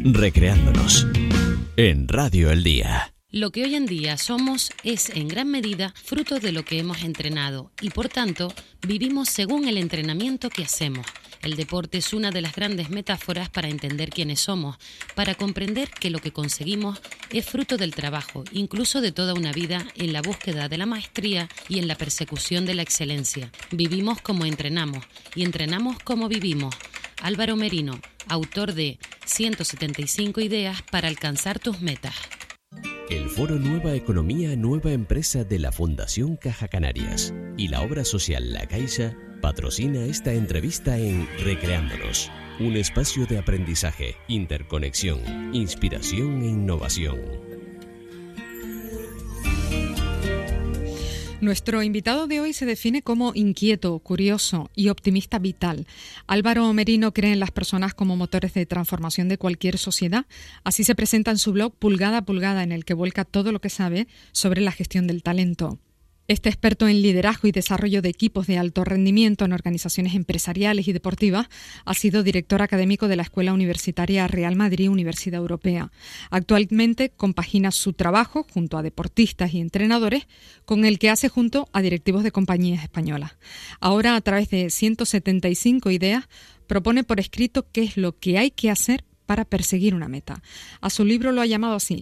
Recreándonos en Radio El Día. Lo que hoy en día somos es en gran medida fruto de lo que hemos entrenado y por tanto vivimos según el entrenamiento que hacemos. El deporte es una de las grandes metáforas para entender quiénes somos, para comprender que lo que conseguimos es fruto del trabajo, incluso de toda una vida en la búsqueda de la maestría y en la persecución de la excelencia. Vivimos como entrenamos y entrenamos como vivimos. Álvaro Merino, autor de 175 ideas para alcanzar tus metas. El Foro Nueva Economía, Nueva Empresa de la Fundación Caja Canarias y la obra social La Caixa patrocina esta entrevista en Recreándonos, un espacio de aprendizaje, interconexión, inspiración e innovación. Nuestro invitado de hoy se define como inquieto, curioso y optimista vital. Álvaro Merino cree en las personas como motores de transformación de cualquier sociedad. Así se presenta en su blog Pulgada a Pulgada, en el que vuelca todo lo que sabe sobre la gestión del talento. Este experto en liderazgo y desarrollo de equipos de alto rendimiento en organizaciones empresariales y deportivas ha sido director académico de la Escuela Universitaria Real Madrid Universidad Europea. Actualmente compagina su trabajo junto a deportistas y entrenadores con el que hace junto a directivos de compañías españolas. Ahora, a través de 175 ideas, propone por escrito qué es lo que hay que hacer para perseguir una meta. A su libro lo ha llamado así,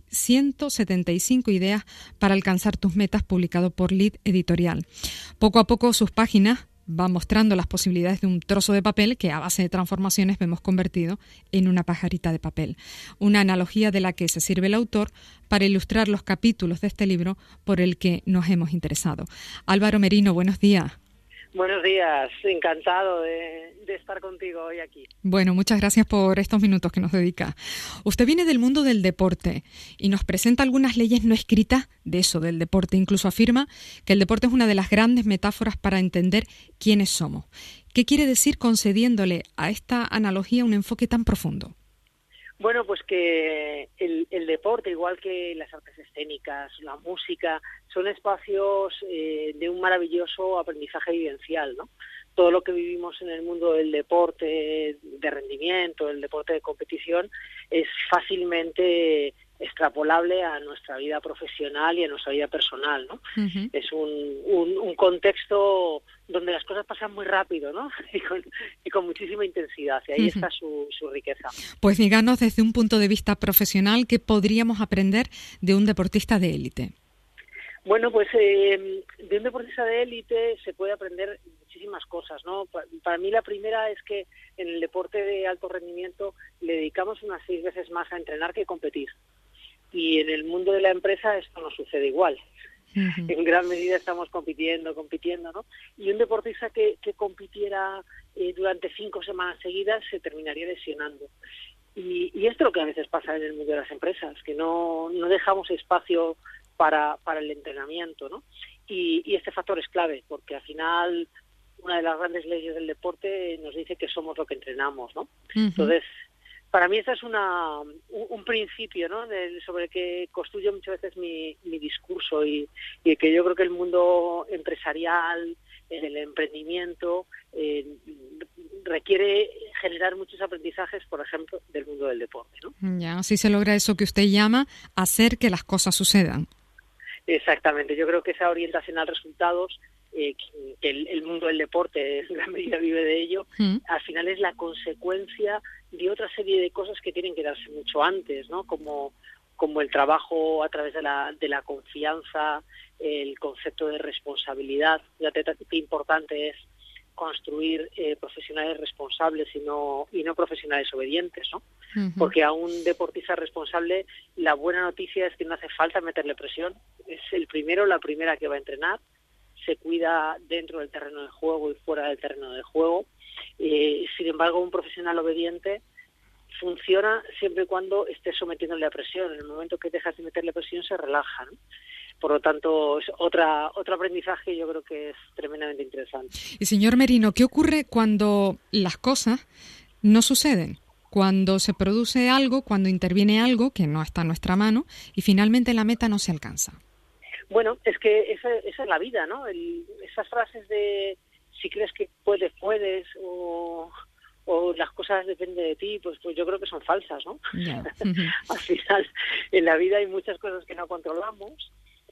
175 ideas para alcanzar tus metas, publicado por Lead Editorial. Poco a poco sus páginas van mostrando las posibilidades de un trozo de papel que a base de transformaciones vemos convertido en una pajarita de papel. Una analogía de la que se sirve el autor para ilustrar los capítulos de este libro por el que nos hemos interesado. Álvaro Merino, buenos días. Buenos días, encantado de estar contigo hoy aquí. Bueno, muchas gracias por estos minutos que nos dedica. Usted viene del mundo del deporte y nos presenta algunas leyes no escritas de eso, del deporte. Incluso afirma que el deporte es una de las grandes metáforas para entender quiénes somos. ¿Qué quiere decir concediéndole a esta analogía un enfoque tan profundo? Bueno, pues que el deporte, igual que las artes escénicas, la música, son espacios de un maravilloso aprendizaje vivencial, ¿no? Todo lo que vivimos en el mundo del deporte de rendimiento, el deporte de competición, es fácilmente extrapolable a nuestra vida profesional y a nuestra vida personal, ¿no? Uh-huh. Es un contexto donde las cosas pasan muy rápido, ¿no? Y con muchísima intensidad, y ahí uh-huh. está su riqueza. Pues díganos, desde un punto de vista profesional, ¿qué podríamos aprender de un deportista de élite? Bueno, pues de un deportista de élite se puede aprender muchísimas cosas, ¿no? Para mí la primera es que en el deporte de alto rendimiento le dedicamos unas 6 veces más a entrenar que a competir. Y en el mundo de la empresa esto no sucede igual. Uh-huh. En gran medida estamos compitiendo, ¿no? Y un deportista que compitiera durante 5 semanas seguidas se terminaría lesionando. Y esto es lo que a veces pasa en el mundo de las empresas, que no dejamos espacio para el entrenamiento, ¿no? Y este factor es clave, porque al final una de las grandes leyes del deporte nos dice que somos lo que entrenamos, ¿no? Uh-huh. Entonces, para mí este es un principio, ¿no? Sobre el que construyo muchas veces mi discurso y que yo creo que el mundo empresarial, el emprendimiento, requiere generar muchos aprendizajes, por ejemplo, del mundo del deporte, ¿no? Ya, así se logra eso que usted llama hacer que las cosas sucedan. Exactamente, yo creo que esa orientación a resultados, que el mundo del deporte en gran medida vive de ello, al final es la consecuencia de otra serie de cosas que tienen que darse mucho antes, ¿no? Como el trabajo a través de la confianza, el concepto de responsabilidad. Fíjate qué importante es construir profesionales responsables y no profesionales obedientes, ¿no? Uh-huh. Porque a un deportista responsable la buena noticia es que no hace falta meterle presión, es el primero o la primera que va a entrenar, se cuida dentro del terreno de juego y fuera del terreno de juego. Sin embargo, un profesional obediente funciona siempre y cuando estés sometiéndole a presión. En el momento que dejas de meterle presión se relaja, ¿no? Por lo tanto, es otro aprendizaje, yo creo que es tremendamente interesante. Y señor Merino, ¿qué ocurre cuando las cosas no suceden? Cuando se produce algo, cuando interviene algo que no está en nuestra mano y finalmente la meta no se alcanza. Bueno, es que esa es la vida, ¿no? Esas frases de si crees que puedes, o o las cosas dependen de ti, pues yo creo que son falsas, ¿no? Yeah. Al final, en la vida hay muchas cosas que no controlamos.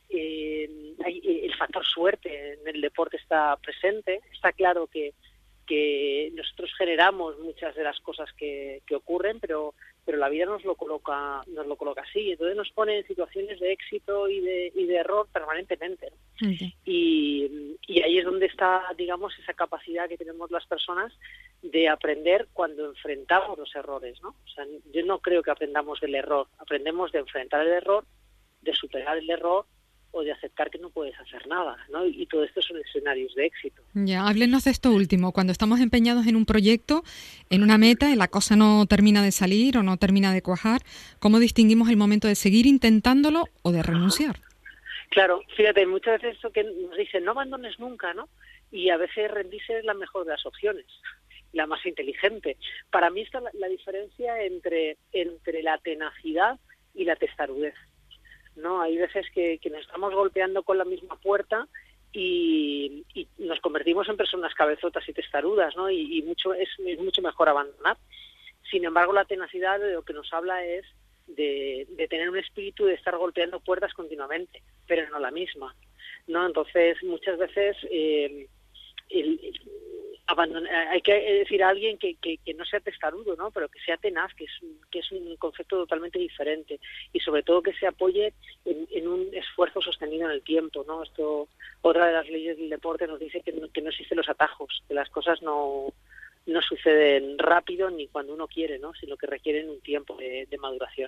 El factor suerte en el deporte está presente. Está claro que nosotros generamos muchas de las cosas que ocurren, pero la vida nos lo coloca así. Entonces nos pone en situaciones de éxito y de error permanentemente, ¿no? Okay. Y ahí es donde está, digamos, esa capacidad que tenemos las personas de aprender cuando enfrentamos los errores, ¿no? O sea, yo no creo que aprendamos del error. Aprendemos de enfrentar el error, de superar el error, o de aceptar que no puedes hacer nada, ¿no? Y todo esto son escenarios de éxito. Ya, háblenos de esto último. Cuando estamos empeñados en un proyecto, en una meta, y la cosa no termina de salir o no termina de cuajar, ¿cómo distinguimos el momento de seguir intentándolo o de renunciar? Claro, fíjate, muchas veces eso que nos dicen, no abandones nunca, ¿no? Y a veces rendirse es la mejor de las opciones, la más inteligente. Para mí está la diferencia entre la tenacidad y la testarudez, ¿no? Hay veces que nos estamos golpeando con la misma puerta y nos convertimos en personas cabezotas y testarudas, ¿no? Y es mucho mejor abandonar. Sin embargo, la tenacidad de lo que nos habla es de tener un espíritu de estar golpeando puertas continuamente, pero no la misma, ¿no? Entonces, muchas veces hay que decir a alguien que no sea testarudo, ¿no? Pero que sea tenaz, que es un concepto totalmente diferente, y sobre todo que se apoye en un esfuerzo sostenido en el tiempo, ¿no? Otra de las leyes del deporte nos dice que no existen los atajos, que las cosas no suceden rápido ni cuando uno quiere, ¿no? Sino que requieren un tiempo de maduración.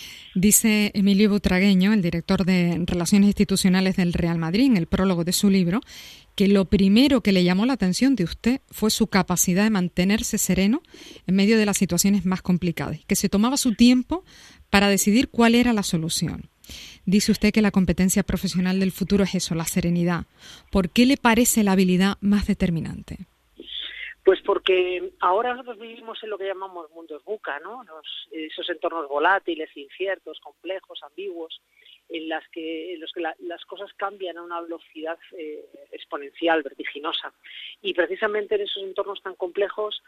Dice Emilio Butragueño, el director de Relaciones Institucionales del Real Madrid, en el prólogo de su libro, que lo primero que le llamó la atención de usted fue su capacidad de mantenerse sereno en medio de las situaciones más complicadas, que se tomaba su tiempo para decidir cuál era la solución. Dice usted que la competencia profesional del futuro es eso, la serenidad. ¿Por qué le parece la habilidad más determinante? Pues porque ahora nosotros vivimos en lo que llamamos mundos VUCA, ¿no? Esos entornos volátiles, inciertos, complejos, ambiguos, en los que las cosas cambian a una velocidad exponencial, vertiginosa. Y precisamente en esos entornos tan complejos,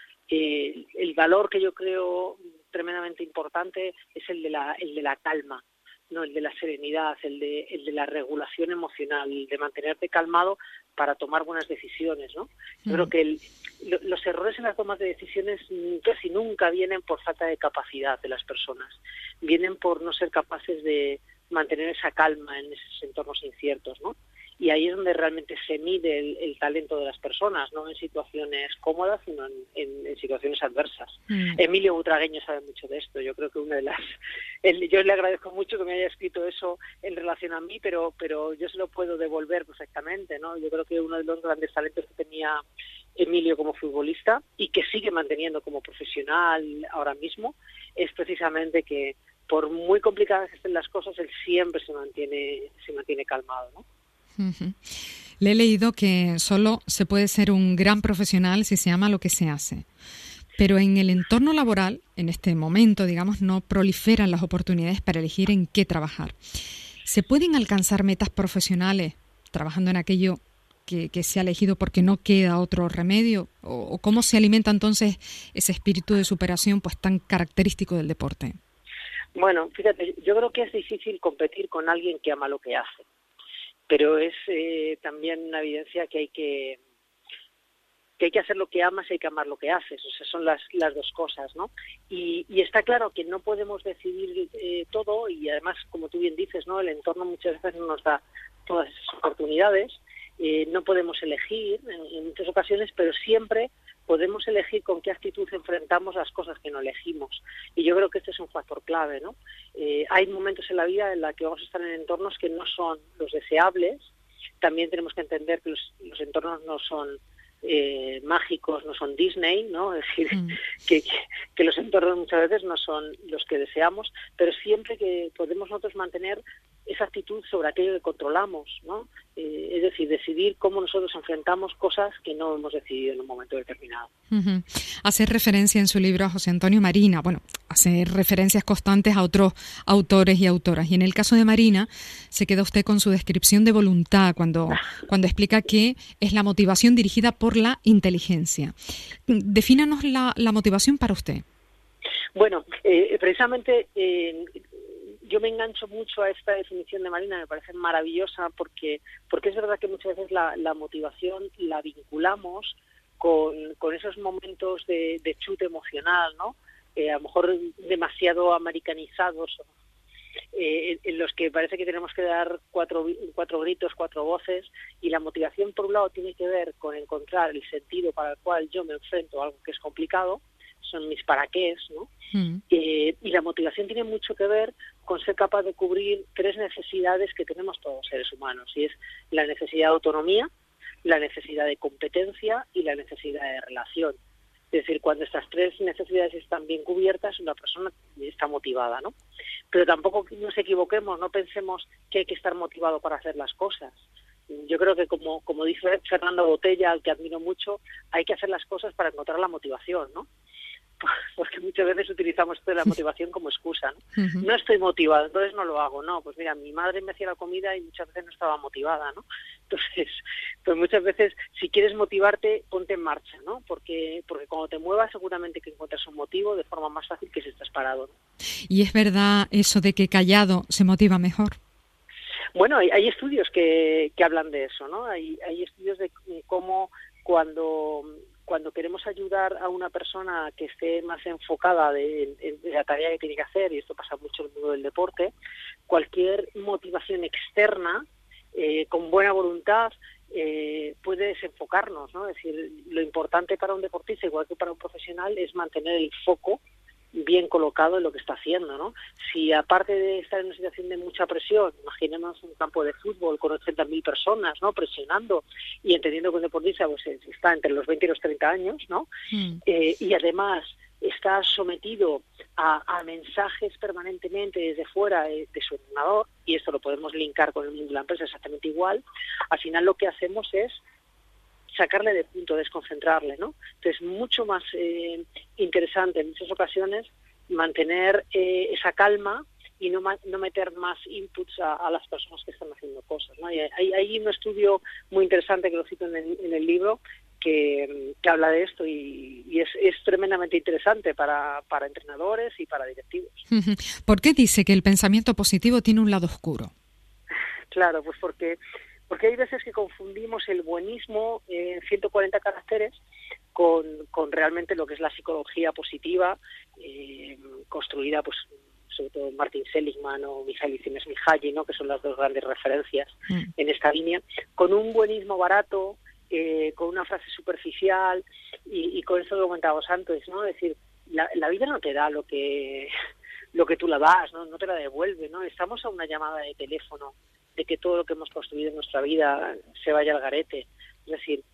el valor que yo creo tremendamente importante es el de la calma, ¿no? El de la serenidad, el de la regulación emocional, el de mantenerte calmado para tomar buenas decisiones, ¿no? Yo creo que los errores en las tomas de decisiones casi nunca vienen por falta de capacidad de las personas, vienen por no ser capaces de mantener esa calma en esos entornos inciertos, ¿no? Y ahí es donde realmente se mide el talento de las personas, no en situaciones cómodas, sino en situaciones adversas. Emilio Butragueño sabe mucho de esto. Yo creo que yo le agradezco mucho que me haya escrito eso en relación a mí, pero yo se lo puedo devolver perfectamente, ¿no? Yo creo que uno de los grandes talentos que tenía Emilio como futbolista y que sigue manteniendo como profesional ahora mismo es precisamente que por muy complicadas que estén las cosas, él siempre se mantiene calmado, ¿no? Uh-huh. Le he leído que solo se puede ser un gran profesional si se ama lo que se hace. Pero en el entorno laboral, en este momento, digamos, no proliferan las oportunidades para elegir en qué trabajar. ¿Se pueden alcanzar metas profesionales trabajando en aquello que se ha elegido porque no queda otro remedio? ¿O cómo se alimenta entonces ese espíritu de superación pues tan característico del deporte? Bueno, fíjate, yo creo que es difícil competir con alguien que ama lo que hace. Pero es también una evidencia que hay que hacer lo que amas y hay que amar lo que haces. O sea, son las dos cosas, ¿no? Y está claro que no podemos decidir todo y además, como tú bien dices, ¿no? El entorno muchas veces no nos da todas esas oportunidades. No podemos elegir en muchas ocasiones, pero siempre podemos elegir con qué actitud enfrentamos las cosas que no elegimos. Y yo creo que este es un factor clave, ¿no? Hay momentos en la vida en los que vamos a estar en entornos que no son los deseables. También tenemos que entender que los entornos no son mágicos, no son Disney, ¿no? Es decir, que los entornos muchas veces no son los que deseamos, pero siempre que podemos nosotros mantener esa actitud sobre aquello que controlamos, ¿no? Es decir, decidir cómo nosotros enfrentamos cosas que no hemos decidido en un momento determinado. Uh-huh. Hace referencia en su libro a José Antonio Marina, hace referencias constantes a otros autores y autoras. Y en el caso de Marina, se queda usted con su descripción de voluntad cuando explica que es la motivación dirigida por la inteligencia. Defínanos la motivación para usted. Bueno, precisamente yo me engancho mucho a esta definición de Marina, me parece maravillosa porque es verdad que muchas veces la motivación la vinculamos con esos momentos de chute emocional, ¿no? A lo mejor demasiado americanizados, en los que parece que tenemos que dar cuatro gritos, 4 voces, y la motivación por un lado tiene que ver con encontrar el sentido para el cual yo me enfrento a algo que es complicado, son mis para qués, ¿no? Y la motivación tiene mucho que ver con ser capaz de cubrir 3 necesidades que tenemos todos los seres humanos, y es la necesidad de autonomía, la necesidad de competencia y la necesidad de relación. Es decir, cuando estas 3 necesidades están bien cubiertas, una persona está motivada, ¿no? Pero tampoco nos equivoquemos, no pensemos que hay que estar motivado para hacer las cosas. Yo creo que, como dice Fernando Botella, al que admiro mucho, hay que hacer las cosas para encontrar la motivación, ¿no? Porque muchas veces utilizamos esto de la motivación como excusa, ¿no? Uh-huh. No estoy motivado, entonces no lo hago. No, pues mira, mi madre me hacía la comida y muchas veces no estaba motivada, ¿no? Entonces, pues muchas veces, si quieres motivarte, ponte en marcha, ¿no? Porque cuando te muevas seguramente que encuentras un motivo de forma más fácil que si estás parado, ¿no? ¿Y es verdad eso de que callado se motiva mejor? Bueno, hay estudios que hablan de eso, ¿no? Hay estudios de cómo cuando queremos ayudar a una persona que esté más enfocada en la tarea que tiene que hacer, y esto pasa mucho en el mundo del deporte, cualquier motivación externa, con buena voluntad, puede desenfocarnos, ¿no? Es decir, lo importante para un deportista, igual que para un profesional, es mantener el foco bien colocado en lo que está haciendo, ¿no? Si aparte de estar en una situación de mucha presión, imaginemos un campo de fútbol con 80.000 personas, ¿no? Presionando y entendiendo que un deportista pues está entre los 20 y los 30 años, ¿no? Y además está sometido a mensajes permanentemente desde fuera de su ordenador, y esto lo podemos linkar con el mundo de la empresa exactamente igual, al final lo que hacemos es sacarle de punto, desconcentrarle, ¿no? Entonces, mucho más interesante en muchas ocasiones mantener esa calma y no meter más inputs a las personas que están haciendo cosas, ¿no? Y hay un estudio muy interesante que lo cito en el libro que habla de esto y es tremendamente interesante para entrenadores y para directivos. ¿Por qué dice que el pensamiento positivo tiene un lado oscuro? Claro, pues porque hay veces que confundimos el buenismo en 140 caracteres con realmente lo que es la psicología positiva, construida pues sobre todo Martin Seligman o Mihaly Csikszentmihalyi, ¿no? Que son las 2 grandes referencias en esta línea, con un buenismo barato, con una frase superficial y con eso lo comentábamos antes, ¿no? Es decir, la vida no te da lo que tú la das, no te la devuelve, ¿no? Estamos a una llamada de teléfono de que todo lo que hemos construido en nuestra vida se vaya al garete. Es decir,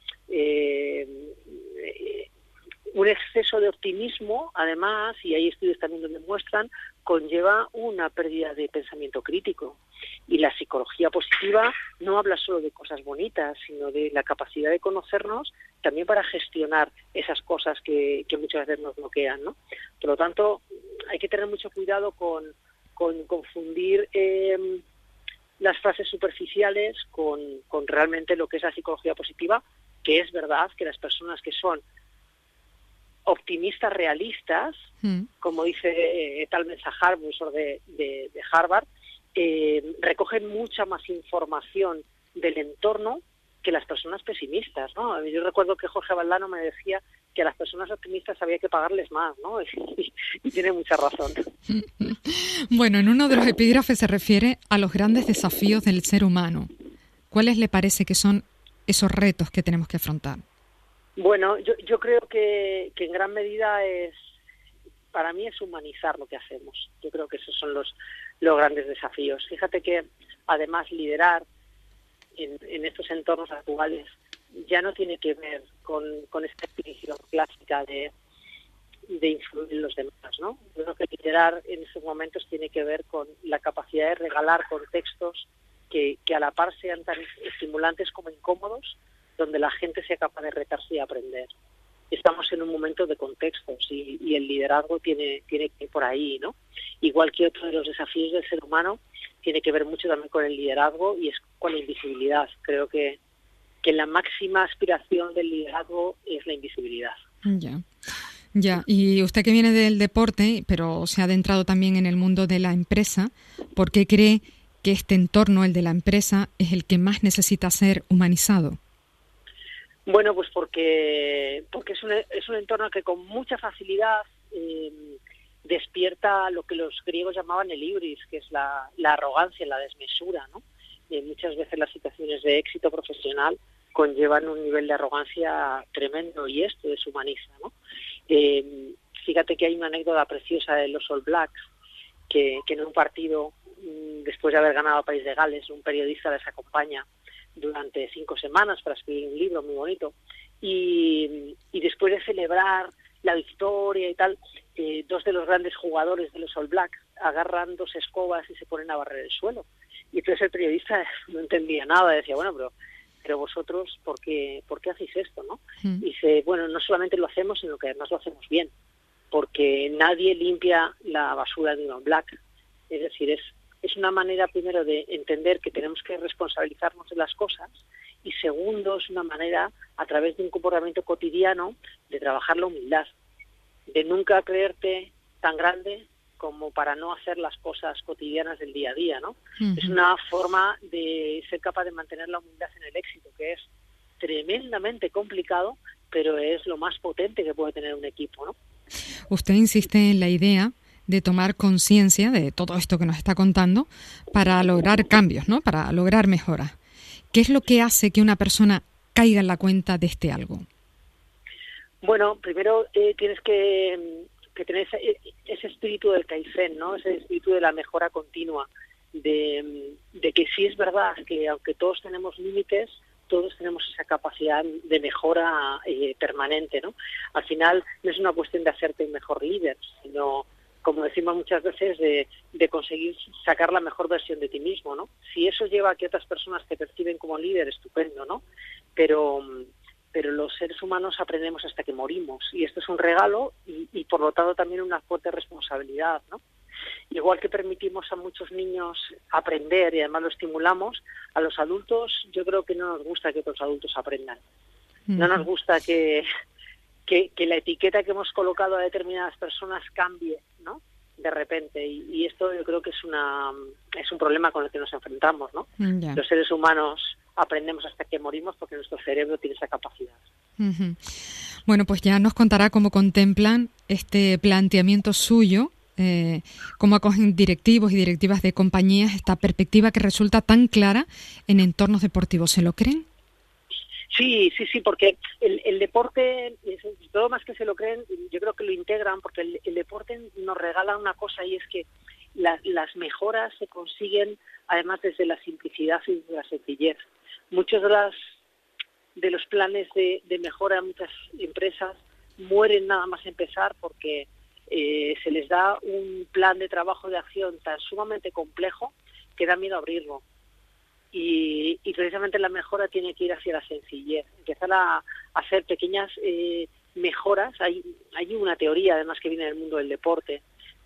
un exceso de optimismo, además, y hay estudios también donde muestran, conlleva una pérdida de pensamiento crítico. Y la psicología positiva no habla solo de cosas bonitas, sino de la capacidad de conocernos también para gestionar esas cosas que muchas veces nos bloquean, ¿no? Por lo tanto, hay que tener mucho cuidado con confundir las frases superficiales con realmente lo que es la psicología positiva, que es verdad que las personas que son optimistas realistas, como dice tal Mensajar, profesor de Harvard, recogen mucha más información del entorno que las personas pesimistas, ¿no? Yo recuerdo que Jorge Valdano me decía que a las personas optimistas había que pagarles más, ¿no? Y tiene mucha razón. Bueno, en uno de los epígrafes se refiere a los grandes desafíos del ser humano. ¿Cuáles le parece que son esos retos que tenemos que afrontar? Bueno, yo creo que en gran medida para mí es humanizar lo que hacemos. Yo creo que esos son los grandes desafíos. Fíjate que además liderar en estos entornos actuales ya no tiene que ver con esta definición clásica de de influir en los demás, ¿no? Yo creo que liderar en estos momentos tiene que ver con la capacidad de regalar contextos que a la par sean tan estimulantes como incómodos, donde la gente sea capaz de retarse y aprender. Estamos en un momento de contextos y el liderazgo tiene que ir por ahí, ¿no? Igual que otro de los desafíos del ser humano tiene que ver mucho también con el liderazgo y es con la invisibilidad. Creo que la máxima aspiración del liderazgo es la invisibilidad. Ya. Y usted que viene del deporte, pero se ha adentrado también en el mundo de la empresa, ¿por qué cree que este entorno, el de la empresa, es el que más necesita ser humanizado? Bueno, pues porque es un entorno que con mucha facilidad despierta lo que los griegos llamaban el hibris, que es la arrogancia, la desmesura, ¿no? Muchas veces las situaciones de éxito profesional conllevan un nivel de arrogancia tremendo y esto deshumaniza, ¿no? Fíjate que hay una anécdota preciosa de los All Blacks, que en un partido, después de haber ganado a País de Gales, un periodista les acompaña durante 5 semanas para escribir un libro muy bonito y después de celebrar la victoria y tal, 2 de los grandes jugadores de los All Blacks agarran 2 escobas y se ponen a barrer el suelo. Y entonces el periodista no entendía nada, decía, bueno, pero vosotros, ¿por qué hacéis esto, no? Y dice, bueno, no solamente lo hacemos, sino que además lo hacemos bien, porque nadie limpia la basura de un All Black. Es decir, es una manera, primero, de entender que tenemos que responsabilizarnos de las cosas, y segundo, es una manera, a través de un comportamiento cotidiano, de trabajar la humildad, de nunca creerte tan grande como para no hacer las cosas cotidianas del día a día, ¿no? Es una forma de ser capaz de mantener la humildad en el éxito, que es tremendamente complicado, pero es lo más potente que puede tener un equipo, ¿no? Usted insiste en la idea de tomar conciencia de todo esto que nos está contando para lograr cambios, ¿no? Para lograr mejoras. ¿Qué es lo que hace que una persona caiga en la cuenta de este algo? Bueno, primero tienes que tener ese espíritu del Kaizen, ¿no? Ese espíritu de la mejora continua, de que sí es verdad que aunque todos tenemos límites, todos tenemos esa capacidad de mejora permanente, ¿no? Al final no es una cuestión de hacerte un mejor líder, sino, como decimos muchas veces, de conseguir sacar la mejor versión de ti mismo, ¿no? Si eso lleva a que otras personas te perciben como líder, estupendo, ¿no? Pero los seres humanos aprendemos hasta que morimos, y esto es un regalo y por lo tanto también una fuerte responsabilidad, ¿no? Igual que permitimos a muchos niños aprender y además lo estimulamos, a los adultos yo creo que no nos gusta que otros adultos aprendan. No nos gusta que la etiqueta que hemos colocado a determinadas personas cambie, ¿no? De repente, y esto yo creo que es un problema con el que nos enfrentamos, ¿no? Ya. Los seres humanos aprendemos hasta que morimos porque nuestro cerebro tiene esa capacidad. Bueno, pues ya nos contará cómo contemplan este planteamiento suyo, cómo acogen directivos y directivas de compañías esta perspectiva que resulta tan clara en entornos deportivos. ¿Se lo creen? Sí, porque el deporte, todo más que se lo creen, yo creo que lo integran, porque el deporte nos regala una cosa, y es que las mejoras se consiguen además desde la simplicidad y desde la sencillez. Muchos de los planes de mejora en muchas empresas mueren nada más empezar porque se les da un plan de trabajo de acción tan sumamente complejo que da miedo abrirlo. Y precisamente la mejora tiene que ir hacia la sencillez, empezar a hacer pequeñas mejoras. Hay una teoría además que viene del mundo del deporte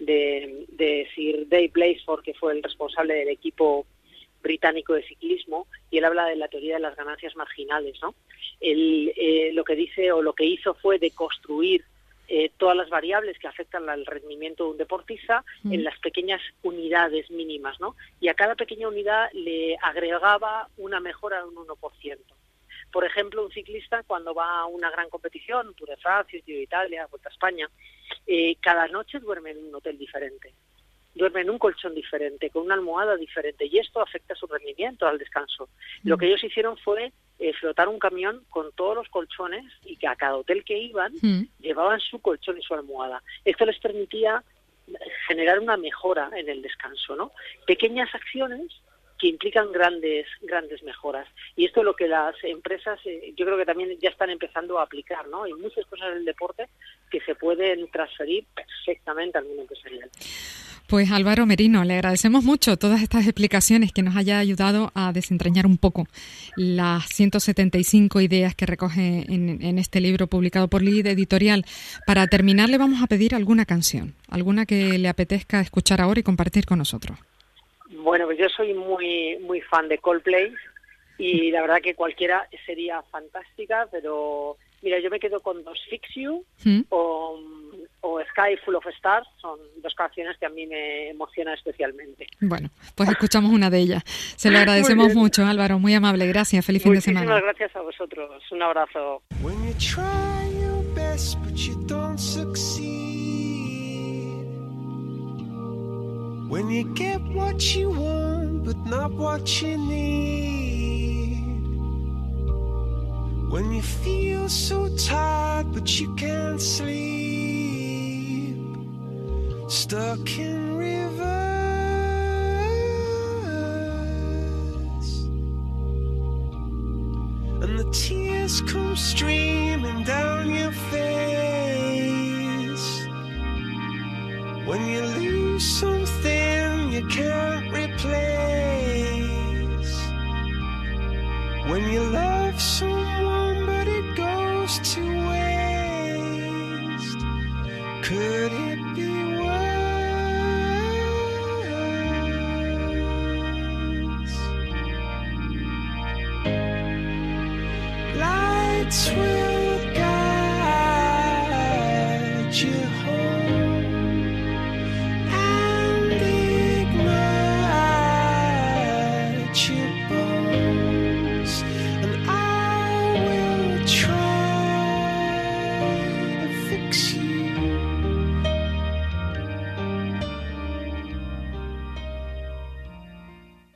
de Sir Dave Blakesford, que fue el responsable del equipo británico de ciclismo, y él habla de la teoría de las ganancias marginales, ¿no? Él lo que dice o lo que hizo fue deconstruir todas las variables que afectan al rendimiento de un deportista en las pequeñas unidades mínimas, ¿no? Y a cada pequeña unidad le agregaba una mejora de un 1%. Por ejemplo, un ciclista cuando va a una gran competición, Tour de Francia, Giro de Italia, Vuelta a España, cada noche duerme en un hotel diferente, duerme en un colchón diferente, con una almohada diferente, y esto afecta su rendimiento al descanso. Lo que ellos hicieron fue flotar un camión con todos los colchones, y que a cada hotel que iban llevaban su colchón y su almohada. Esto les permitía generar una mejora en el descanso, ¿no? Pequeñas acciones que implican grandes mejoras. Y esto es lo que las empresas, yo creo que también ya están empezando a aplicar, ¿no? Hay muchas cosas del deporte que se pueden transferir perfectamente al mundo empresarial. Pues Álvaro Merino, le agradecemos mucho todas estas explicaciones, que nos haya ayudado a desentrañar un poco las 175 ideas que recoge en este libro publicado por Lid Editorial. Para terminar, le vamos a pedir alguna canción, alguna que le apetezca escuchar ahora y compartir con nosotros. Bueno, pues yo soy muy fan de Coldplay y la verdad que cualquiera sería fantástica, pero mira, yo me quedo con Don't Fix You o Sky Full of Stars. Son dos canciones que a mí me emocionan especialmente. Bueno, pues escuchamos una de ellas. Se lo agradecemos mucho, Álvaro, muy amable, gracias, feliz fin de semana. Muchísimas gracias a vosotros, un abrazo. When you try your best but you don't succeed, when you get what you want but not what you need, when you feel so tired but you can't sleep, stuck in rivers, and the tears come streaming down your face, when you lose something you can't replace, when you love someone but it goes to waste, could it be worse? Lights will